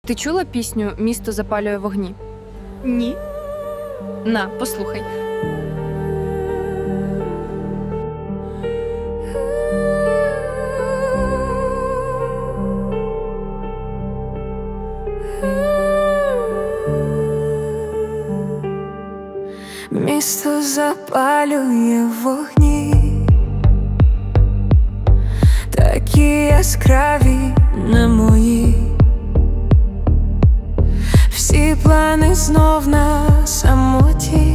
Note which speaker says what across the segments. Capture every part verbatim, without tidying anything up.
Speaker 1: Ти чула пісню «Місто запалює вогні»?
Speaker 2: Ні.
Speaker 1: На, послухай.
Speaker 3: Місто запалює вогні, такі яскраві, не мої. Всі плани знов на самоті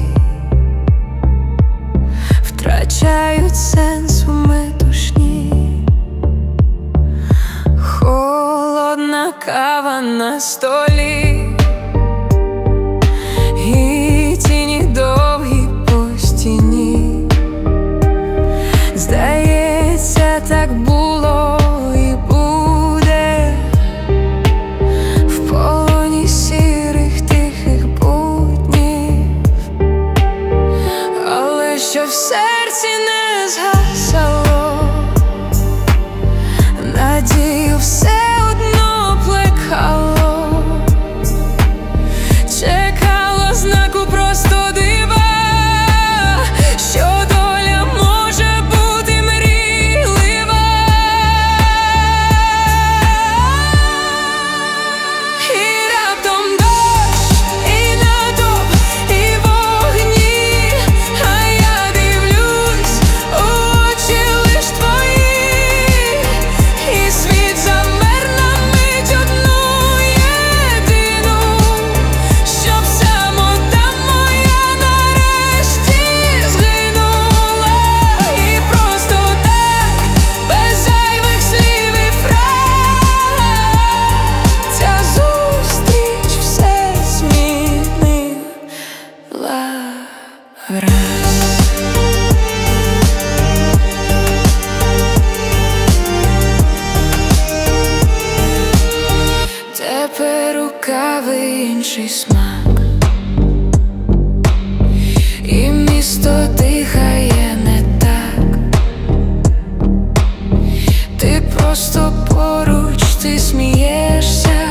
Speaker 3: втрачають сенс у метушні. Холодна кава на столі, і тіні довгі по стіні. Здається, так було і буде в полоні сірих тихих буднів. Але що в серці не згасало, надію все одно плекало, чекало знаку просто дива, що доля може бути мрійлива. І раптом дощ, і натовп, і вогні, а я дивлюсь у очі лиш твої, і світ замер на мить одну єдину, щоб самота моя нарешті згинула. І просто так, без зайвих слів і фраз, ця зустріч все змінила враз. Тепер у кави інший смак, і місто дихає не так. Ти просто поруч, ти смієшся,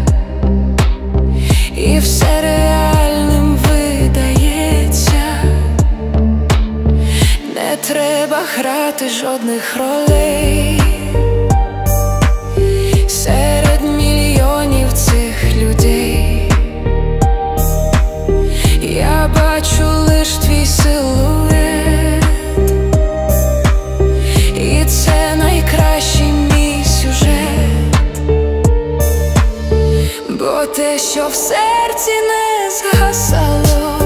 Speaker 3: і все реальним видається. Не треба грати жодних ролей серед мільйонів цих людей. Я бачу лиш твій силует, і це найкращий мій сюжет. Бо те, що в серці не згасало,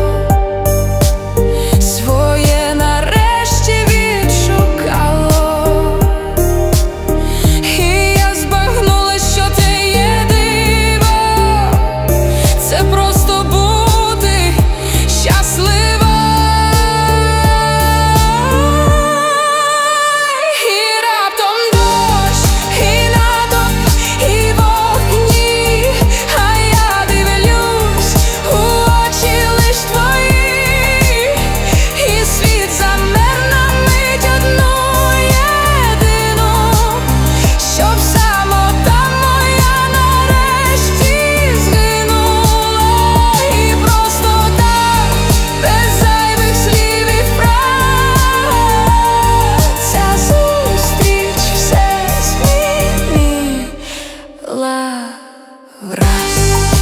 Speaker 3: своє нарешті відшукало. І я збагнула, що це є диво, це просто бути щаслива. І раптом дощ, і натовп, і вогні, а я дивлюсь у очі лиш твої, і світ замер на мить одну єдину, щоб самота моя нарешті згинула. І просто так, без зайвих слів і фраз, ця зустріч все змінила враз.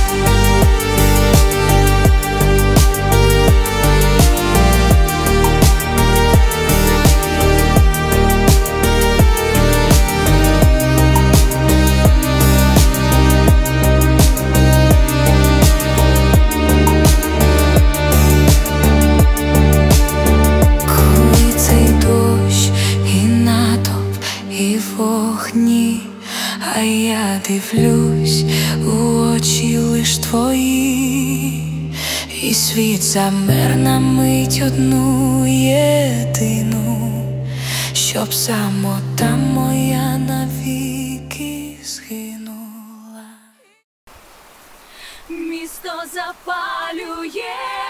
Speaker 3: Коли цей дощ, і натовп, і вогні, а я дивлюсь у очі лиш твої, і світ замер на мить одну єдину, щоб самота моя навіки згинула.
Speaker 2: Місто запалює